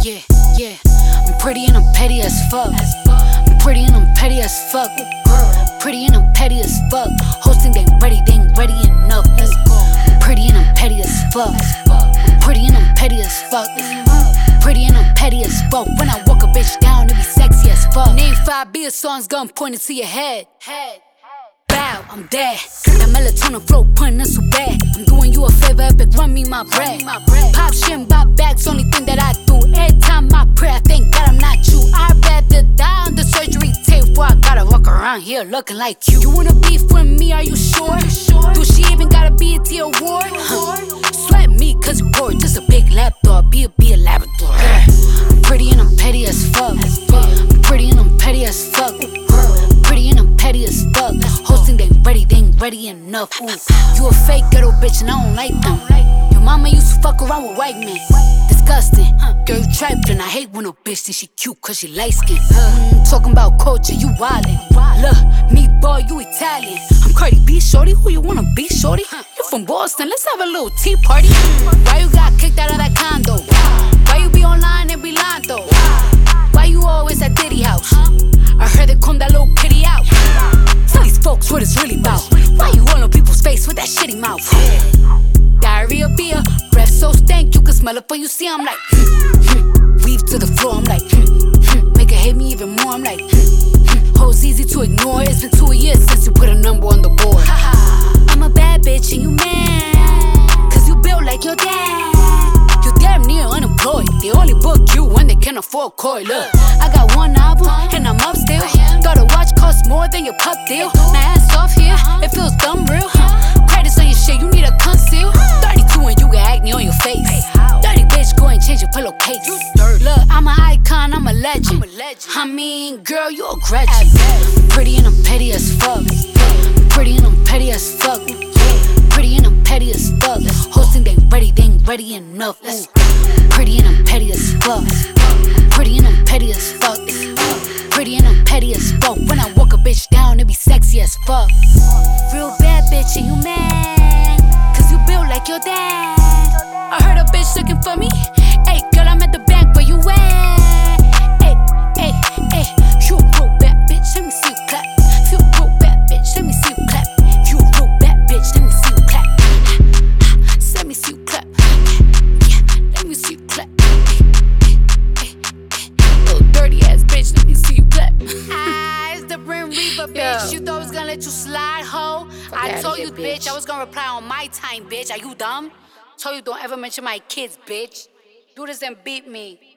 Yeah, yeah. I'm pretty and I'm petty as fuck. I'm pretty and I'm petty as fuck. Pretty and I'm petty as fuck. Hosting they ain't ready enough. I'm pretty and I'm petty as fuck. I'm pretty and I'm petty as fuck. Pretty and I'm petty as fuck. When I walk a bitch down, it be sexy as fuck. Name 5 beer songs, gun pointed to your head. Bow, I'm dead. That melatonin flow putting us so bad. I'm doing you a favor, epic, run me my bread. Pop shit and bop bags, only thing that I do. Every time I pray, I thank God I'm not you. I'd rather die on the surgery table before I gotta walk around here looking like you. You wanna beef with me, are you sure? Do she even gotta be a T award? Sweat me cause you bored, just a big lapdog, be a Labrador. I'm pretty and I'm petty as fuck. I'm pretty and I'm petty as fuck. Pretty and I'm petty as fuck. Hosting they ain't ready enough. Ooh, you a fake ghetto bitch and I don't like them. Your mama used to fuck around with white men. Disgusting. Girl, you trapped and I hate when a bitch think she cute cause she light skin. Talking about culture, you wildin'. Look, me boy, you Italian. I'm Cardi B, shorty. Who you wanna be, shorty? You from Boston? Let's have a little tea party. Why you got kicked out of that condo? Why you be online and be lying though? Why you always at Diddy house? I heard they come that little kitty out. Tell these folks what it's really about. Why you all on people's face with that shitty mouth? Diarrhea beer, breath so stank you can smell it before you see. I'm like, weave to the floor. I'm like, make her hate me even more. I'm like, hoes easy to ignore. It's been 2 years since you put a number on the board. I'm a bad bitch and you mad cause you built like your dad. You damn near unemployed. They only book you when they can afford koi. Look, I got one album and I'm up still. Thought a watch cost more than your pup deal. Now ass off here, it feels dumb real. Credits on your shit, you need a conceal. 32 and you got acne on your face. Dirty bitch, go and change your pillowcase. Look, I'm an icon, I'm a legend. I mean, girl, you a Gretchen. Pretty and I'm petty as fuck. Pretty and I'm petty as fuck. Pretty and I'm petty as fuck. Hosting they ain't ready enough. Pretty and I'm petty as fuck. Pretty and I'm petty as fuck. Pretty and I'm petty as fuck. When I walk a bitch down, it be sexy as fuck. Real bad bitch and you mad cause you built like your dad. I heard a bitch looking for me. Hey girl, I'm at the bank, where you at? Hey, you a real bad bitch, let me see you clap. If you a real bad bitch, let me see you clap. If you a real bad bitch, let me see you clap. Let me see you clap. Yeah, let me see you clap. Little dirty ass bitch, let me see you clap. It's the Brim Reaper, bitch. You thought I was gonna let you slide, ho? I told you, bitch, I was gonna reply on my time, bitch. Are you dumb? Told you don't ever mention my kids, bitch. Do this and beat me.